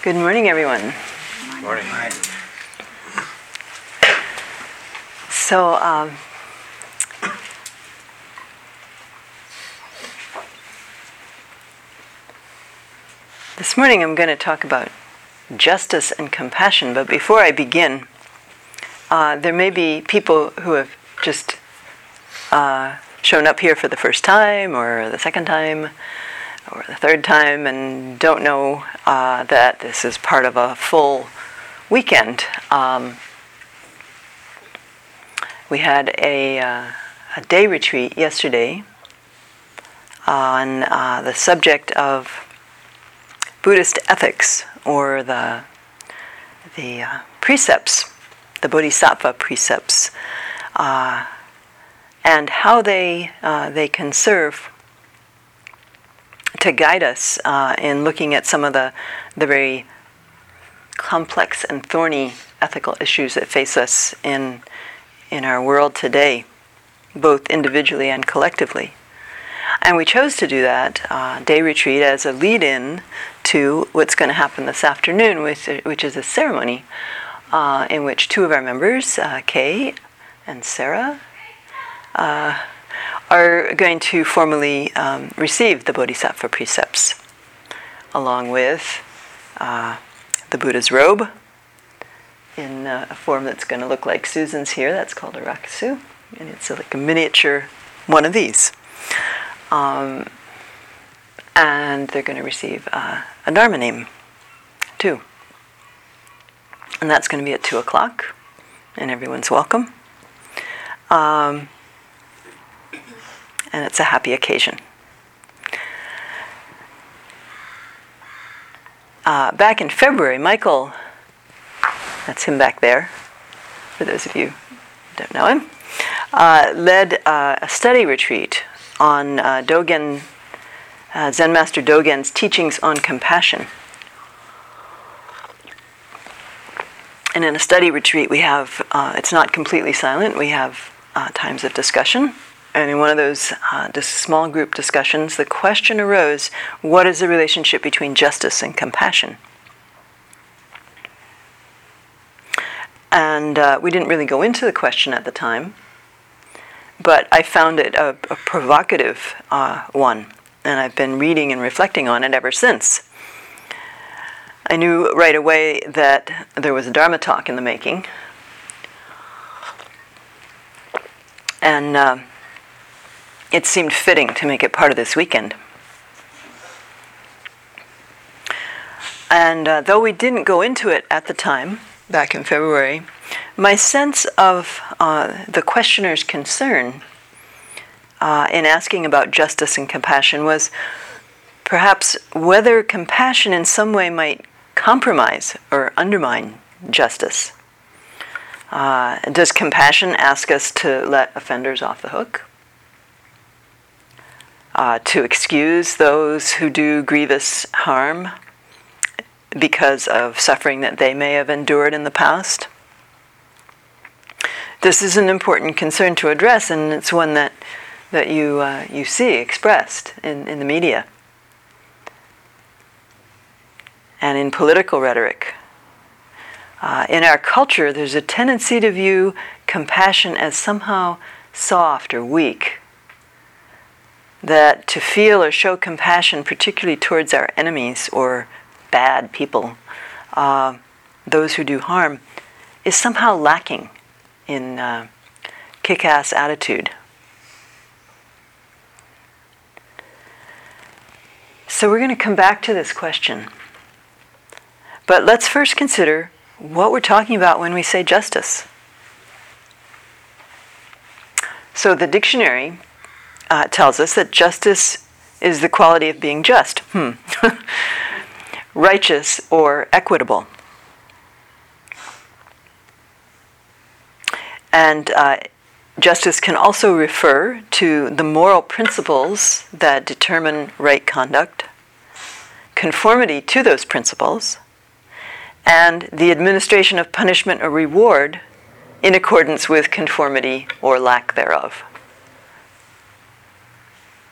Good morning, everyone. Morning. So, this morning I'm going to talk about justice and compassion, but before I begin, there may be people who have just shown up here for the first time, or the second time, or the third time, and don't know that this is part of a full weekend. We had a day retreat yesterday on the subject of Buddhist ethics, or the precepts, the Bodhisattva precepts, and how they can serve to guide us in looking at some of the very complex and thorny ethical issues that face us in our world today, both individually and collectively. And we chose to do that day retreat as a lead-in to what's going to happen this afternoon, which is a ceremony in which two of our members, Kay and Sarah, are going to formally receive the Bodhisattva precepts, along with the Buddha's robe in a form that's going to look like Susan's here. That's called a rakusu, and it's like a miniature one of these. And they're going to receive a Dharma name, too. And that's going to be at 2 o'clock, and everyone's welcome. And it's a happy occasion. Back in February, Michael, that's him back there, for those of you who don't know him, led a study retreat on Zen Master Dogen's teachings on compassion. And in a study retreat, we have, it's not completely silent, we have times of discussion. And in one of those small group discussions, the question arose, what is the relationship between justice and compassion? And we didn't really go into the question at the time, but I found it a provocative one, and I've been reading and reflecting on it ever since. I knew right away that there was a Dharma talk in the making, and it seemed fitting to make it part of this weekend. And though we didn't go into it at the time, back in February, my sense of the questioner's concern in asking about justice and compassion was perhaps whether compassion in some way might compromise or undermine justice. Does compassion ask us to let offenders off the hook? To excuse those who do grievous harm because of suffering that they may have endured in the past? This is an important concern to address, and it's one that you see expressed in the media and in political rhetoric. In our culture, there's a tendency to view compassion as somehow soft or weak. That to feel or show compassion, particularly towards our enemies or bad people, those who do harm, is somehow lacking in kick-ass attitude. So we're going to come back to this question. But let's first consider what we're talking about when we say justice. So the dictionary tells us that justice is the quality of being just, righteous or equitable. And justice can also refer to the moral principles that determine right conduct, conformity to those principles, and the administration of punishment or reward in accordance with conformity or lack thereof.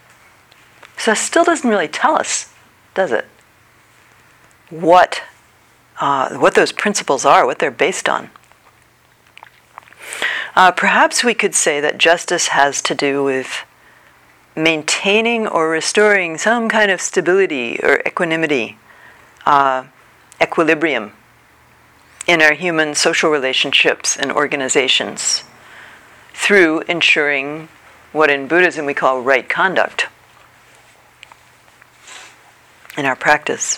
So it still doesn't really tell us, does it, what what those principles are, what they're based on. Perhaps we could say that justice has to do with maintaining or restoring some kind of stability or equanimity, equilibrium in our human social relationships and organizations through ensuring what in Buddhism we call right conduct in our practice.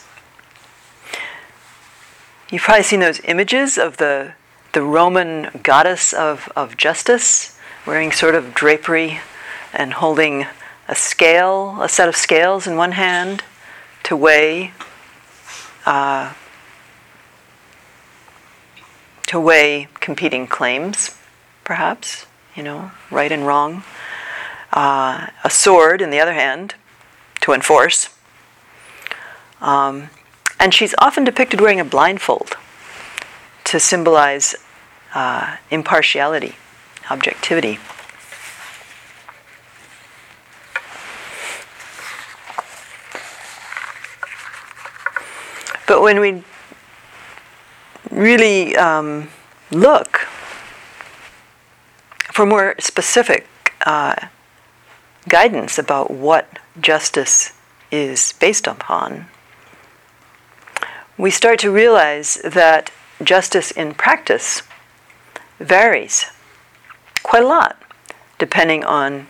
You've probably seen those images of the Roman goddess of justice, wearing sort of drapery and holding a scale, a set of scales in one hand to weigh competing claims, perhaps, right and wrong. A sword in the other hand to enforce. And she's often depicted wearing a blindfold to symbolize impartiality, objectivity. But when we really look for more specific guidance about what justice is based upon, we start to realize that justice in practice varies quite a lot, depending on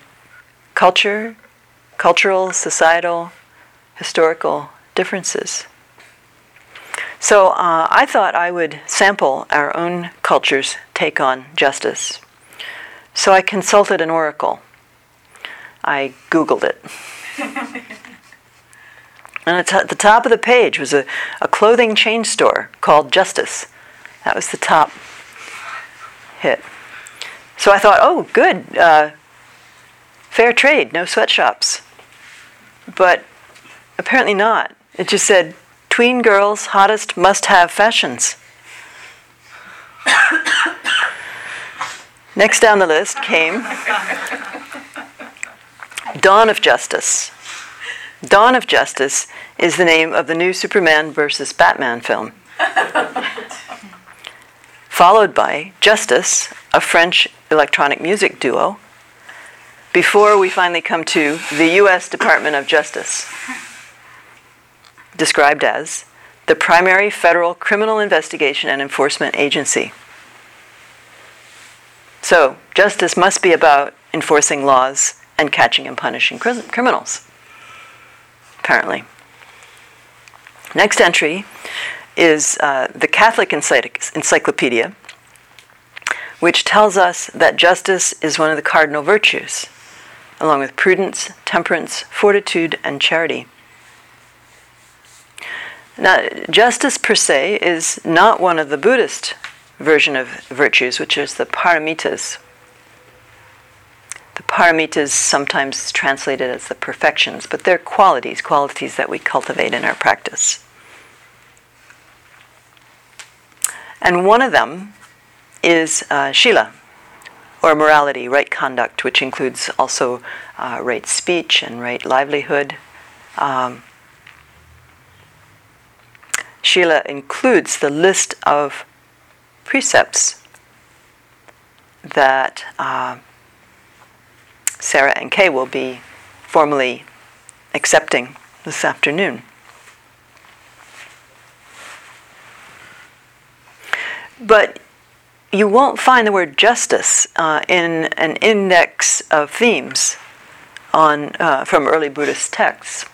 cultural, societal, historical differences. So I thought I would sample our own culture's take on justice. So I consulted an oracle. I Googled it. And at the top of the page was a clothing chain store called Justice. That was the top hit. So I thought, oh, good, fair trade, no sweatshops. But apparently not. It just said, tween girls' hottest must-have fashions. Next down the list came Dawn of Justice. Dawn of Justice is the name of the new Superman versus Batman film. Followed by Justice, a French electronic music duo, before we finally come to the U.S. Department of Justice, described as the primary federal criminal investigation and enforcement agency. So, justice must be about enforcing laws and catching and punishing criminals, apparently. Next entry is the Catholic Encyclopedia, which tells us that justice is one of the cardinal virtues, along with prudence, temperance, fortitude, and charity. Now, justice per se is not one of the Buddhist version of virtues, which is the paramitas. The paramitas sometimes translated as the perfections, but they're qualities that we cultivate in our practice. And one of them is Shila, or morality, right conduct, which includes also right speech and right livelihood. Shila includes the list of precepts that Sarah and Kay will be formally accepting this afternoon. But you won't find the word justice in an index of themes from early Buddhist texts.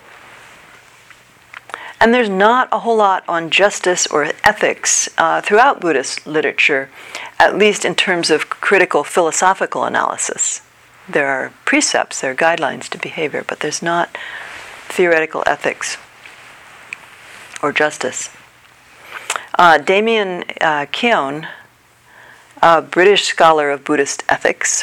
And there's not a whole lot on justice or ethics throughout Buddhist literature, at least in terms of critical philosophical analysis. There are precepts, there are guidelines to behavior, but there's not theoretical ethics or justice. Damien Keown, a British scholar of Buddhist ethics,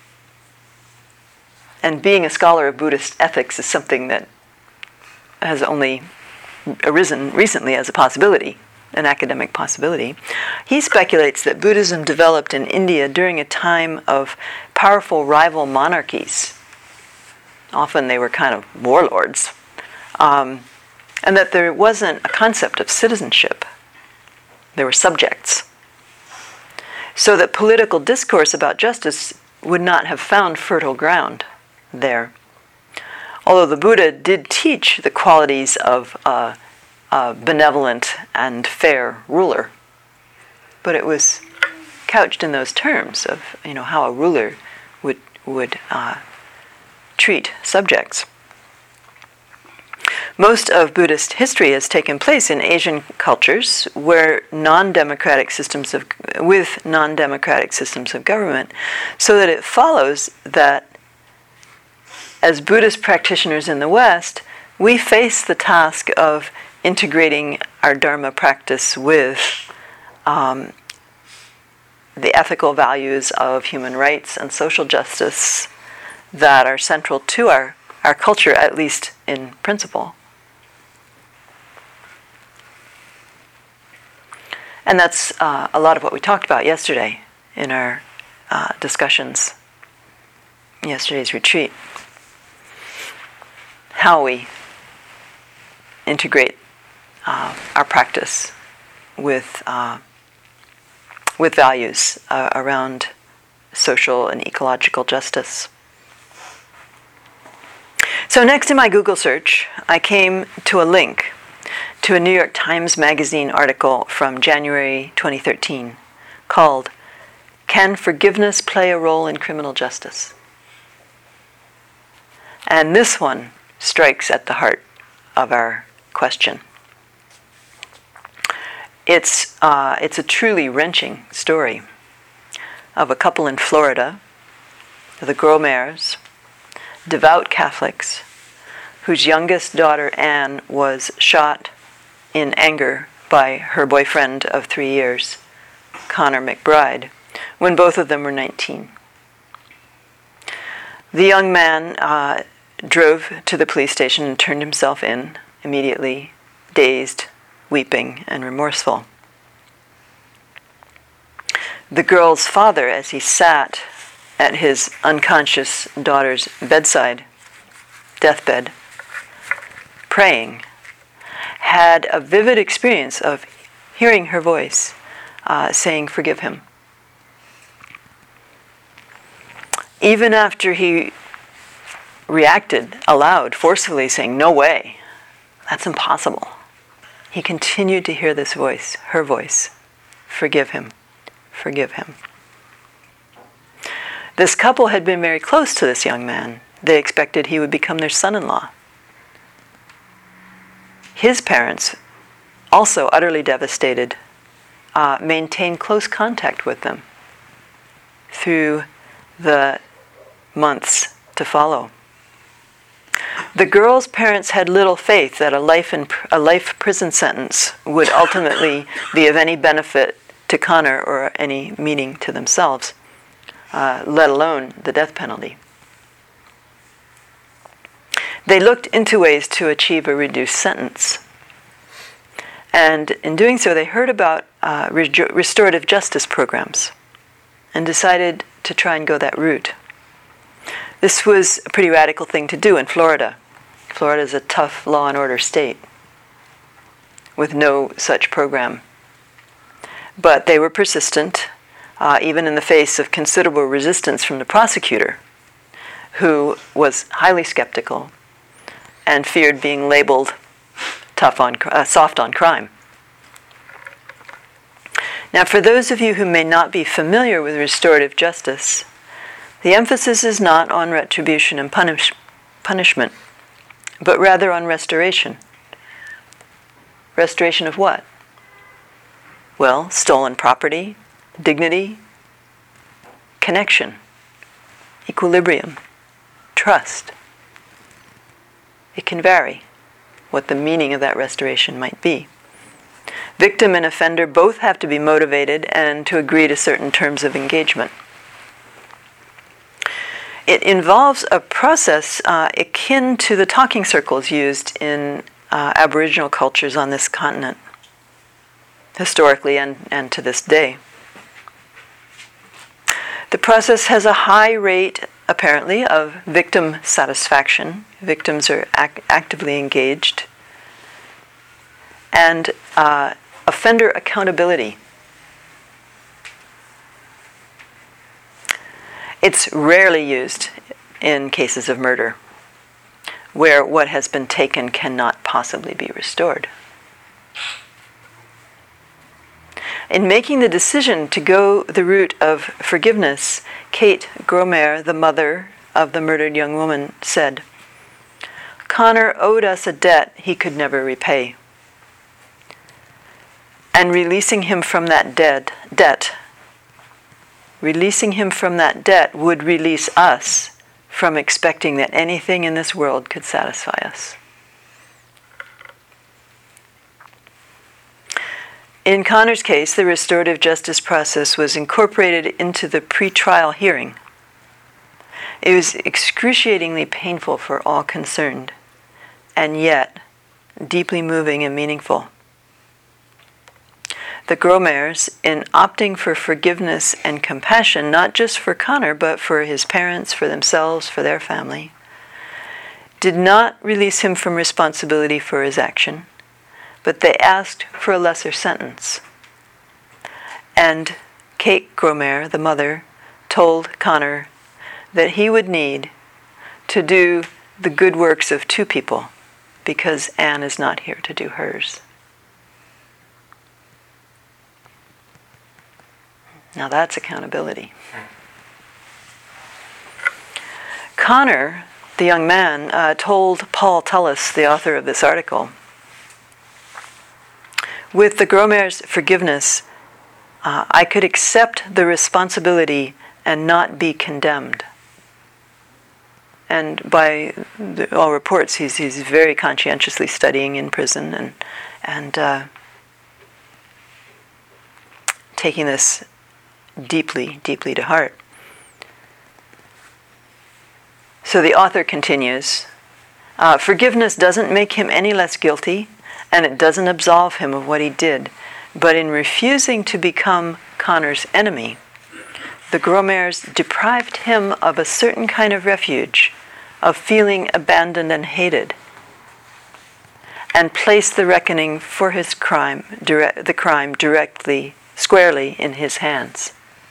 and being a scholar of Buddhist ethics is something that has only arisen recently as a possibility, an academic possibility. He speculates that Buddhism developed in India during a time of powerful rival monarchies. Often they were kind of warlords. And that there wasn't a concept of citizenship There were subjects. So that political discourse about justice would not have found fertile ground there. Although the Buddha did teach the qualities of a benevolent and fair ruler, but it was couched in those terms of how a ruler would treat subjects. Most of Buddhist history has taken place in Asian cultures where with non-democratic systems of government, so that it follows that as Buddhist practitioners in the West, we face the task of integrating our Dharma practice with the ethical values of human rights and social justice that are central to our culture, at least in principle. And that's a lot of what we talked about yesterday in our discussions, yesterday's retreat. How we integrate our practice with values around social and ecological justice. So next in my Google search, I came to a link to a New York Times Magazine article from January 2013 called, "Can Forgiveness Play a Role in Criminal Justice?" And this one strikes at the heart of our question. It's a truly wrenching story of a couple in Florida, the Gromers, devout Catholics, whose youngest daughter Anne was shot in anger by her boyfriend of 3 years, Connor McBride, when both of them were 19. The young man drove to the police station and turned himself in immediately, dazed, weeping, and remorseful. The girl's father, as he sat at his unconscious daughter's deathbed, praying, had a vivid experience of hearing her voice saying, "Forgive him." Even after he reacted aloud, forcefully saying, "No way, that's impossible," he continued to hear this voice, her voice, "Forgive him, forgive him." This couple had been very close to this young man. They expected he would become their son-in-law. His parents, also utterly devastated, maintained close contact with them through the months to follow. The girl's parents had little faith that a life prison sentence would ultimately be of any benefit to Connor or any meaning to themselves, let alone the death penalty. They looked into ways to achieve a reduced sentence. And in doing so, they heard about restorative justice programs and decided to try and go that route. This was a pretty radical thing to do in Florida. Florida is a tough law and order state with no such program. But they were persistent, even in the face of considerable resistance from the prosecutor, who was highly skeptical and feared being labeled soft on crime. Now, for those of you who may not be familiar with restorative justice, the emphasis is not on retribution and punishment, but rather on restoration. Restoration of what? Well, stolen property, dignity, connection, equilibrium, trust. It can vary what the meaning of that restoration might be. Victim and offender both have to be motivated and to agree to certain terms of engagement. It involves a process akin to the talking circles used in Aboriginal cultures on this continent, historically and to this day. The process has a high rate, apparently, of victim satisfaction. Victims are actively engaged. And a offender accountability. It's rarely used in cases of murder, where what has been taken cannot possibly be restored. In making the decision to go the route of forgiveness, Kate Gromer, the mother of the murdered young woman, said, "Connor owed us a debt he could never repay. And releasing him from that debt would release us from expecting that anything in this world could satisfy us." In Connor's case, the restorative justice process was incorporated into the pre-trial hearing. It was excruciatingly painful for all concerned, and yet deeply moving and meaningful. The Gromers, in opting for forgiveness and compassion, not just for Connor, but for his parents, for themselves, for their family, did not release him from responsibility for his action, but they asked for a lesser sentence. And Kate Gromer, the mother, told Connor that he would need to do the good works of two people because Anne is not here to do hers. Now that's accountability. Connor, the young man, told Paul Tullis, the author of this article, "With the Gromers' forgiveness, I could accept the responsibility and not be condemned." And by all reports, he's very conscientiously studying in prison and taking this deeply, deeply to heart. So the author continues, "Forgiveness doesn't make him any less guilty, and it doesn't absolve him of what he did. But in refusing to become Connor's enemy, the Gromers deprived him of a certain kind of refuge, of feeling abandoned and hated, and placed the reckoning for his crime, squarely in his hands."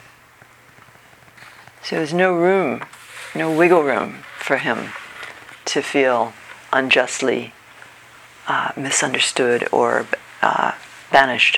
So there's no room, no wiggle room for him to feel unjustly misunderstood or banished.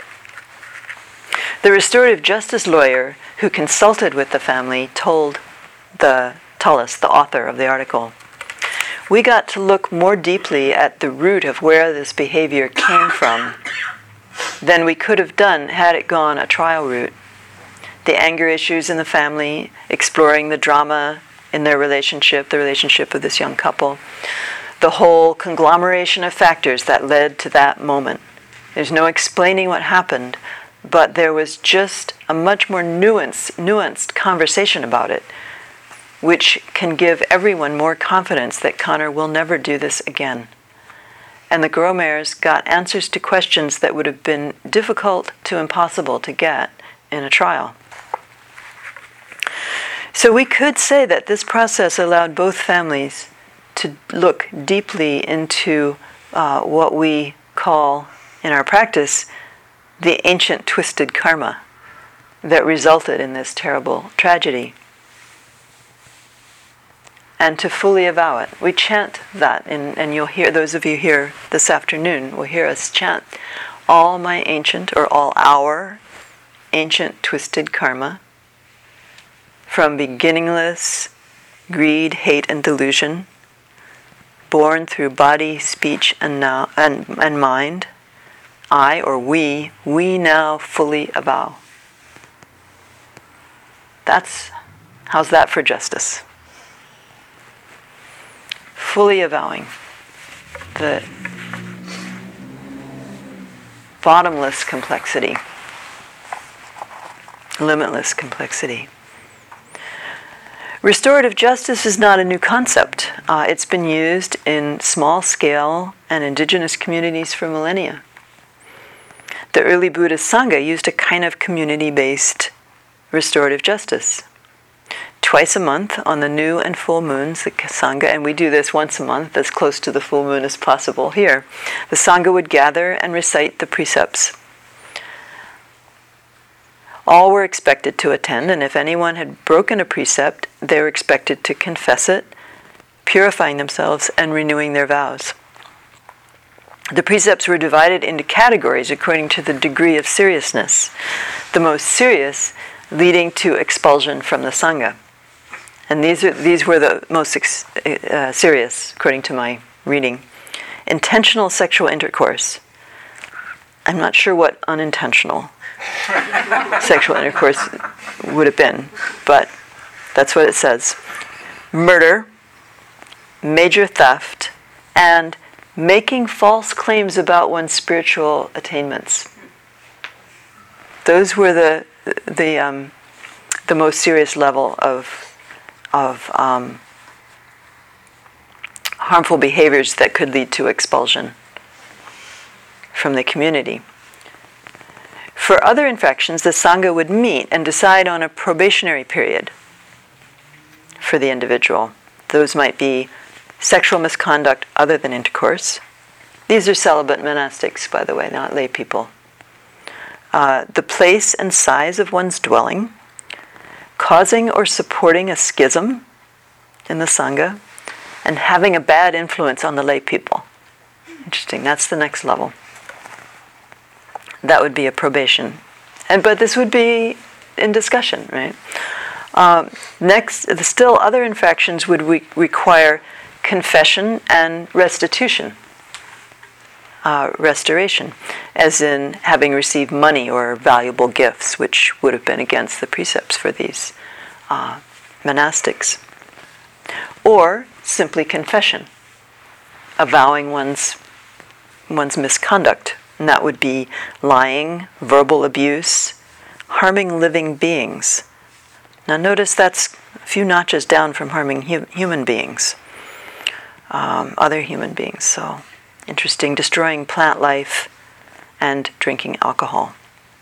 The restorative justice lawyer who consulted with the family told the Tullis, the author of the article, "We got to look more deeply at the root of where this behavior came from than we could have done had it gone a trial route. The anger issues in the family, exploring the drama in their relationship, the relationship of this young couple, the whole conglomeration of factors that led to that moment. There's no explaining what happened, but there was just a much more nuanced conversation about it, which can give everyone more confidence that Connor will never do this again. And the Gromers got answers to questions that would have been difficult to impossible to get in a trial." So we could say that this process allowed both families to look deeply into what we call in our practice the ancient twisted karma that resulted in this terrible tragedy, and to fully avow it. We chant that, and you'll hear, those of you here this afternoon will hear us chant, "All my ancient," or all our ancient twisted karma, from beginningless greed, hate, and delusion, born through body, speech, and mind, I, or we now fully avow. How's that for justice? Fully avowing the bottomless complexity, limitless complexity. Restorative justice is not a new concept. It's been used in small-scale and indigenous communities for millennia. The early Buddhist Sangha used a kind of community-based restorative justice. Twice a month on the new and full moons, the Sangha, and we do this once a month, as close to the full moon as possible here, the Sangha would gather and recite the precepts All were expected to attend, and if anyone had broken a precept, they were expected to confess it, purifying themselves and renewing their vows. The precepts were divided into categories according to the degree of seriousness, the most serious leading to expulsion from the Sangha. And these were the most serious, according to my reading. Intentional sexual intercourse. I'm not sure what unintentional sexual intercourse would have been, but that's what it says. Murder, major theft, and making false claims about one's spiritual attainments. Those were the most serious level of harmful behaviors that could lead to expulsion from the community. For other infractions, the Sangha would meet and decide on a probationary period for the individual. Those might be sexual misconduct other than intercourse. These are celibate monastics, by the way, not lay people. The place and size of one's dwelling, causing or supporting a schism in the Sangha, and having a bad influence on the lay people. Interesting, that's the next level. That would be a probation. But this would be in discussion, right? Next, still other infractions would require confession and restitution. Restoration, as in having received money or valuable gifts, which would have been against the precepts for these monastics. Or simply confession, avowing one's misconduct. And that would be lying, verbal abuse, harming living beings. Now notice that's a few notches down from harming human beings, other human beings. So interesting, destroying plant life and drinking alcohol.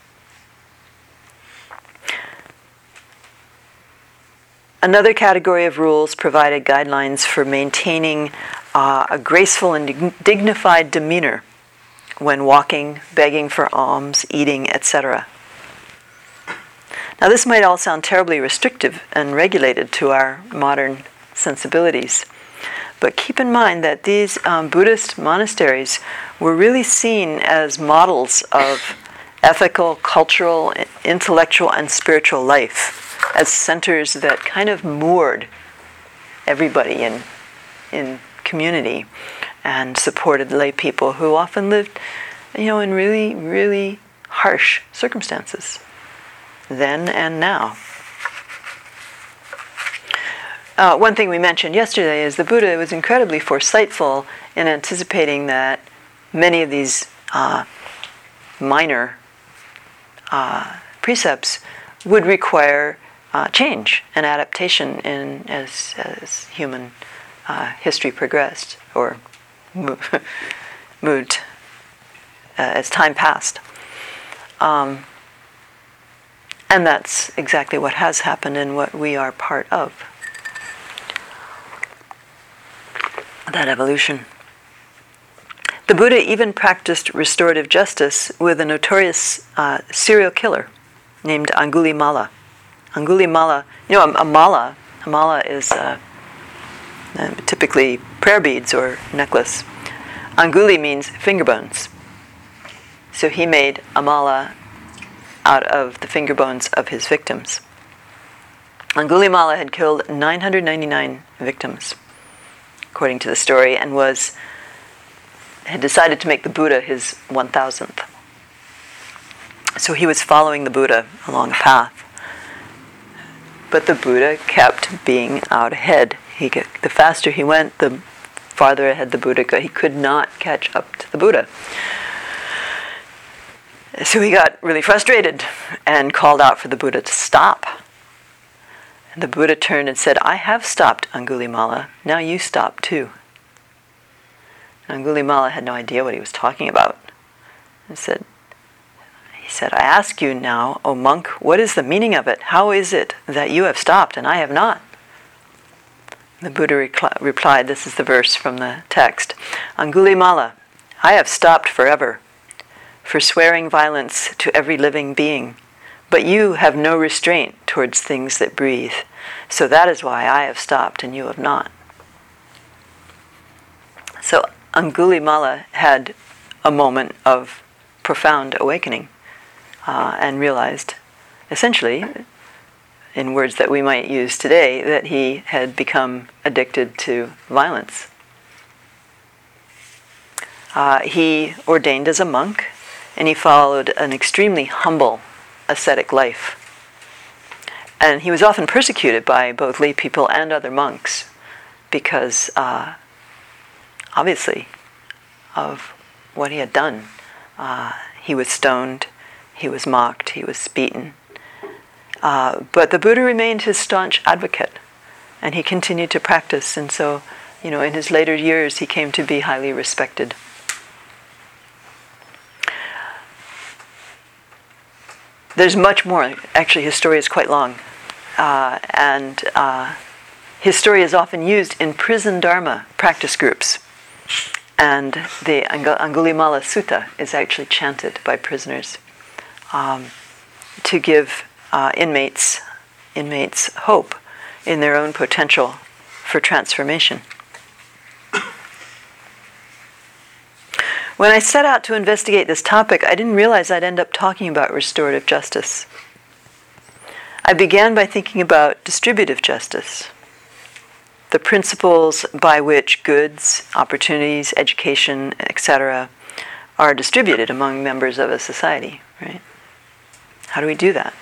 Another category of rules provided guidelines for maintaining a graceful and dignified demeanor when walking, begging for alms, eating, etc. Now this might all sound terribly restrictive and regulated to our modern sensibilities, but keep in mind that these Buddhist monasteries were really seen as models of ethical, cultural, intellectual, and spiritual life, as centers that kind of moored everybody in community and supported lay people who often lived, in really, really harsh circumstances, then and now. One thing we mentioned yesterday is the Buddha was incredibly foresightful in anticipating that many of these minor precepts would require change and adaptation as human history progressed or moved as time passed. And that's exactly what has happened and what we are part of. That evolution. The Buddha even practiced restorative justice with a notorious serial killer named Angulimala. Angulimala, a mala is typically prayer beads or necklace. Anguli means finger bones. So he made a mala out of the finger bones of his victims. Angulimala had killed 999 victims, according to the story, and had decided to make the Buddha his 1000th. So he was following the Buddha along a path. But the Buddha kept being out ahead. The faster he went, the farther ahead the Buddha got. He could not catch up to the Buddha. So he got really frustrated and called out for the Buddha to stop. And the Buddha turned and said, "I have stopped, Angulimala. Now you stop too." Angulimala had no idea what he was talking about. He said, "I ask you now, O monk, what is the meaning of it? How is it that you have stopped and I have not?" The Buddha replied, this is the verse from the text, "Angulimala, I have stopped forever, for swearing violence to every living being, but you have no restraint towards things that breathe. So that is why I have stopped and you have not. So Angulimala had a moment of profound awakening and realized, essentially, in words that we might use today, that he had become addicted to violence. He ordained as a monk, and he followed an extremely humble ascetic life. And he was often persecuted by both lay people and other monks because, obviously, of what he had done. He was stoned, he was mocked, he was beaten. But the Buddha remained his staunch advocate, and he continued to practice, and so, in his later years he came to be highly respected. There's much more. Actually, his story is quite long. And his story is often used in prison dharma practice groups. And the Angulimala Sutta is actually chanted by prisoners to give inmates hope in their own potential for transformation. When I set out to investigate this topic, I didn't realize I'd end up talking about restorative justice. I began by thinking about distributive justice, the principles by which goods, opportunities, education, etc., are distributed among members of a society, right? How do we do that?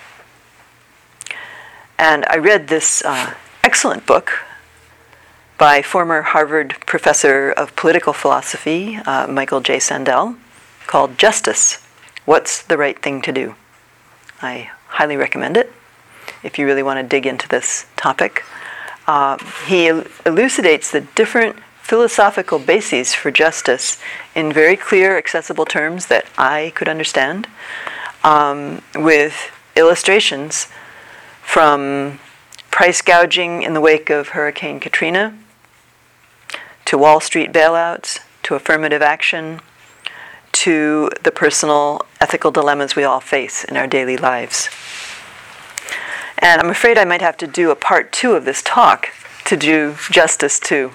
And I read this excellent book by former Harvard professor of political philosophy, Michael J. Sandel, called Justice: What's the Right Thing to Do? I highly recommend it if you really want to dig into this topic. He elucidates the different philosophical bases for justice in very clear, accessible terms that I could understand, with illustrations from price gouging in the wake of Hurricane Katrina, to Wall Street bailouts, to affirmative action, to the personal ethical dilemmas we all face in our daily lives. And I'm afraid I might have to do a part 2 of this talk to do justice to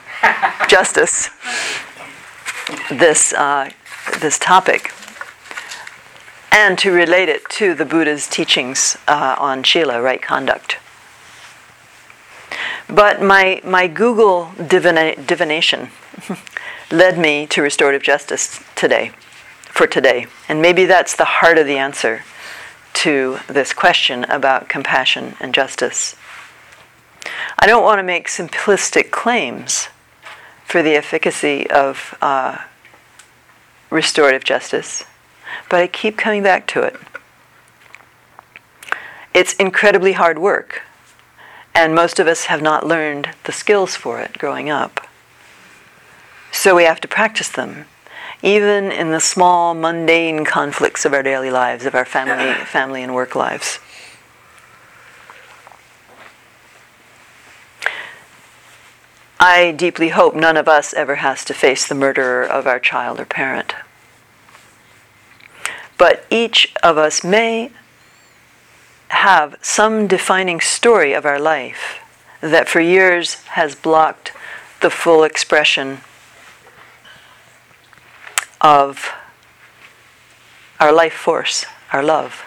this topic, and to relate it to the Buddha's teachings on Shila, right conduct. But my Google divination led me to restorative justice for today. And maybe that's the heart of the answer to this question about compassion and justice. I don't want to make simplistic claims for the efficacy of restorative justice, but I keep coming back to it. It's incredibly hard work, and most of us have not learned the skills for it growing up. So we have to practice them, even in the small, mundane conflicts of our daily lives, of our family and work lives. I deeply hope none of us ever has to face the murderer of our child or parent. But each of us may have some defining story of our life that for years has blocked the full expression of our life force, our love,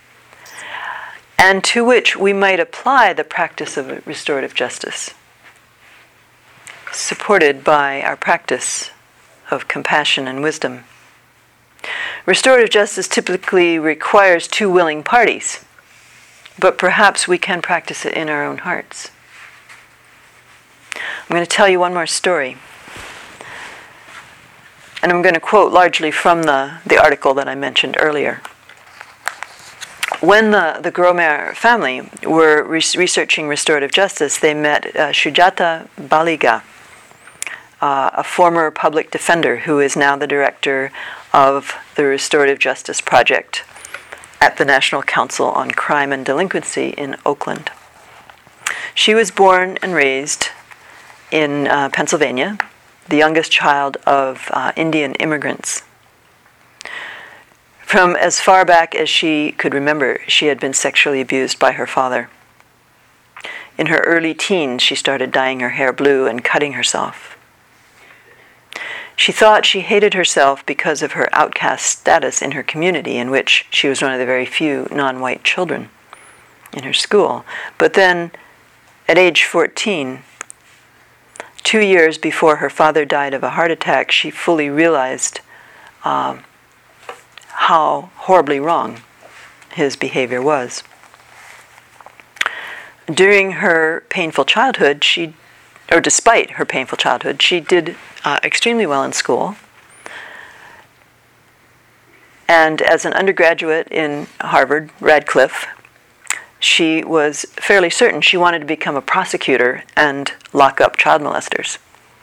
and to which we might apply the practice of restorative justice, supported by our practice of compassion and wisdom. Restorative justice typically requires 2 willing parties, but perhaps we can practice it in our own hearts. I'm going to tell you one more story. And I'm going to quote largely from the article that I mentioned earlier. When the Gromer family were researching restorative justice, they met Sujata Baliga, a former public defender who is now the director of the Restorative Justice Project at the National Council on Crime and Delinquency in Oakland. She was born and raised in Pennsylvania, the youngest child of Indian immigrants. From as far back as she could remember, she had been sexually abused by her father. In her early teens, she started dyeing her hair blue and cutting herself. She thought she hated herself because of her outcast status in her community, in which she was one of the very few non-white children in her school. But then, at age 14, 2 years before her father died of a heart attack, she fully realized how horribly wrong his behavior was. During her painful childhood, despite her painful childhood, she did extremely well in school. And as an undergraduate in Harvard, Radcliffe, she was fairly certain she wanted to become a prosecutor and lock up child molesters.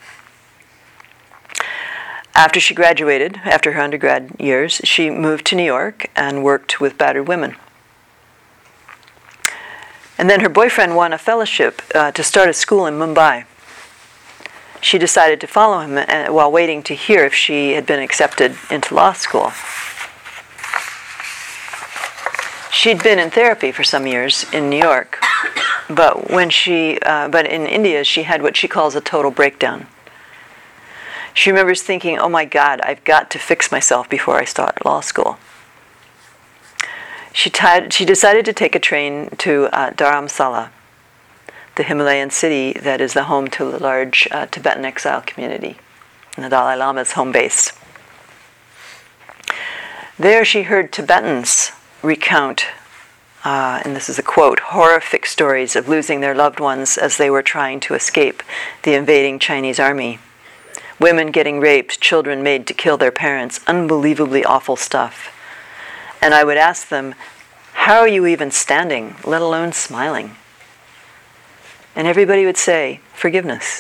After she graduated, after her undergrad years, she moved to New York and worked with battered women. And then her boyfriend won a fellowship to start a school in Mumbai. She decided to follow him while waiting to hear if she had been accepted into law school. She'd been in therapy for some years in New York, but in India she had what she calls a total breakdown. She remembers thinking, "Oh my God, I've got to fix myself before I start law school." She decided to take a train to Dharamsala, the Himalayan city that is the home to the large Tibetan exile community, and the Dalai Lama's home base. There she heard Tibetans recount, and this is a quote, horrific stories of losing their loved ones as they were trying to escape the invading Chinese army. Women getting raped, children made to kill their parents, unbelievably awful stuff. And I would ask them, "How are you even standing, let alone smiling?" And everybody would say, "Forgiveness."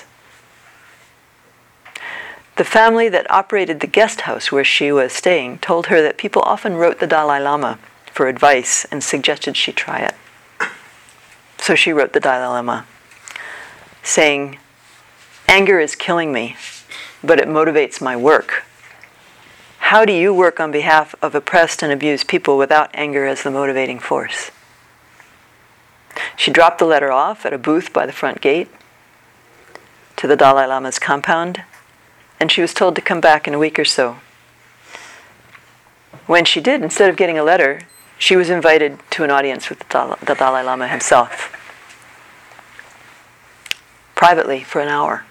The family that operated the guest house where she was staying told her that people often wrote the Dalai Lama for advice and suggested she try it. So she wrote the Dalai Lama, saying, "Anger is killing me, but it motivates my work. How do you work on behalf of oppressed and abused people without anger as the motivating force?" She dropped the letter off at a booth by the front gate to the Dalai Lama's compound, and she was told to come back in a week or so. When she did, instead of getting a letter, she was invited to an audience with the Dalai Lama himself, privately for an hour.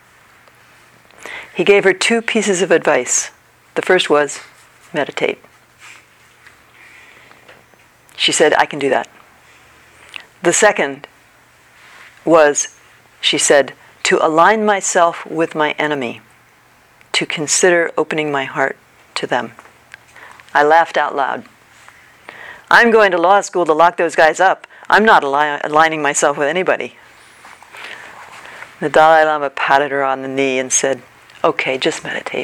He gave her 2 pieces of advice. The first was, meditate. She said, "I can do that." The second was, she said, to align myself with my enemy, to consider opening my heart to them. I laughed out loud. I'm going to law school to lock those guys up. I'm not aligning myself with anybody. The Dalai Lama patted her on the knee and said, "Okay, just meditate."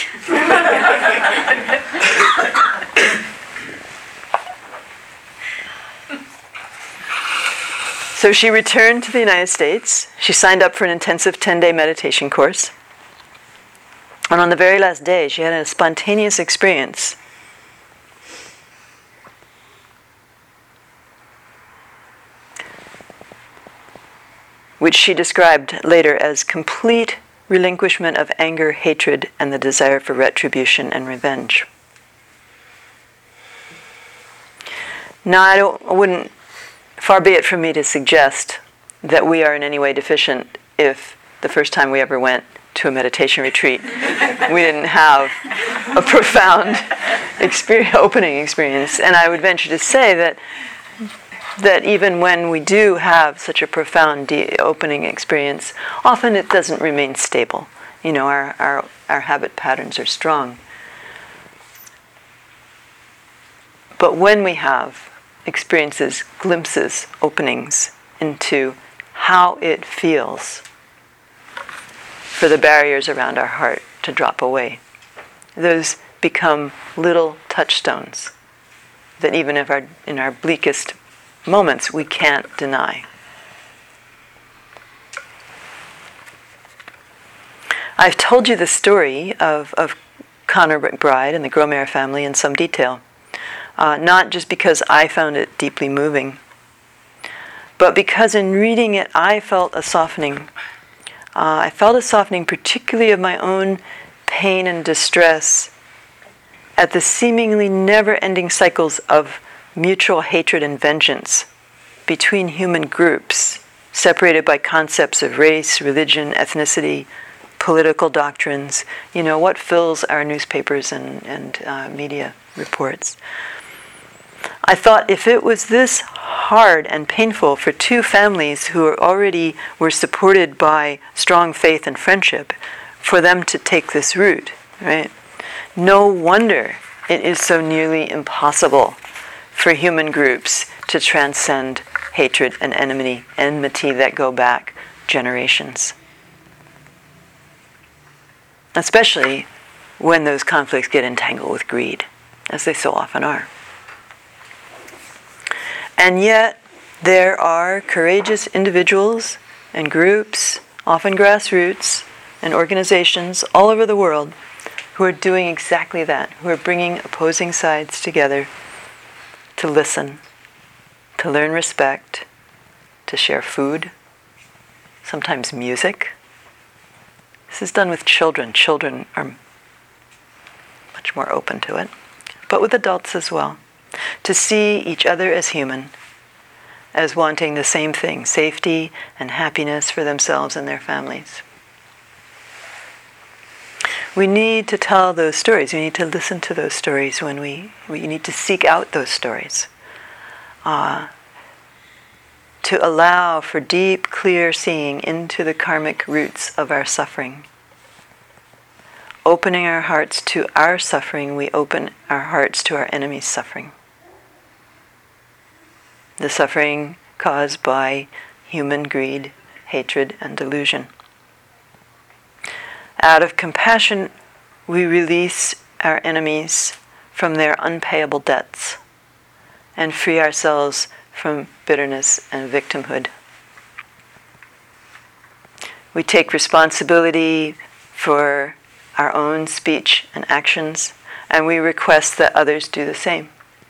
So she returned to the United States. She signed up for an intensive 10-day meditation course. And on the very last day, she had a spontaneous experience. Which she described later as complete relinquishment of anger, hatred, and the desire for retribution and revenge. Now, far be it from me to suggest that we are in any way deficient if the first time we ever went to a meditation retreat, we didn't have a profound opening experience. And I would venture to say that even when we do have such a profound opening experience, often it doesn't remain stable. You know, our habit patterns are strong. But when we have experiences, glimpses, openings into how it feels for the barriers around our heart to drop away, those become little touchstones that even if in our bleakest moments we can't deny. I've told you the story of Conor McBride and the Grosmere family in some detail. Not just because I found it deeply moving, but because in reading it I felt a softening. I felt a softening particularly of my own pain and distress at the seemingly never-ending cycles of mutual hatred and vengeance between human groups, separated by concepts of race, religion, ethnicity, political doctrines. You know, what fills our newspapers and media reports. I thought if it was this hard and painful for two families who already were supported by strong faith and friendship, for them to take this route, right? No wonder it is so nearly impossible for human groups to transcend hatred and enmity that go back generations. Especially when those conflicts get entangled with greed, as they so often are. And yet, there are courageous individuals and groups, often grassroots, and organizations all over the world who are doing exactly that, who are bringing opposing sides together to listen, to learn respect, to share food, sometimes music. This is done with children. Children are much more open to it, but with adults as well. To see each other as human, as wanting the same thing, safety and happiness for themselves and their families. We need to tell those stories. We need to listen to those stories when we need to seek out those stories. To allow for deep, clear seeing into the karmic roots of our suffering. Opening our hearts to our suffering, we open our hearts to our enemy's suffering. The suffering caused by human greed, hatred, and delusion. Out of compassion, we release our enemies from their unpayable debts and free ourselves from bitterness and victimhood. We take responsibility for our own speech and actions, and we request that others do the same.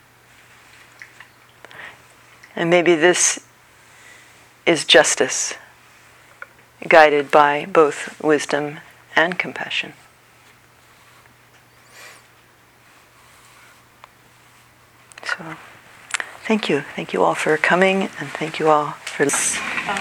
And maybe this is justice, guided by both wisdom and compassion. So, thank you. Thank you all for coming, and thank you all for listening.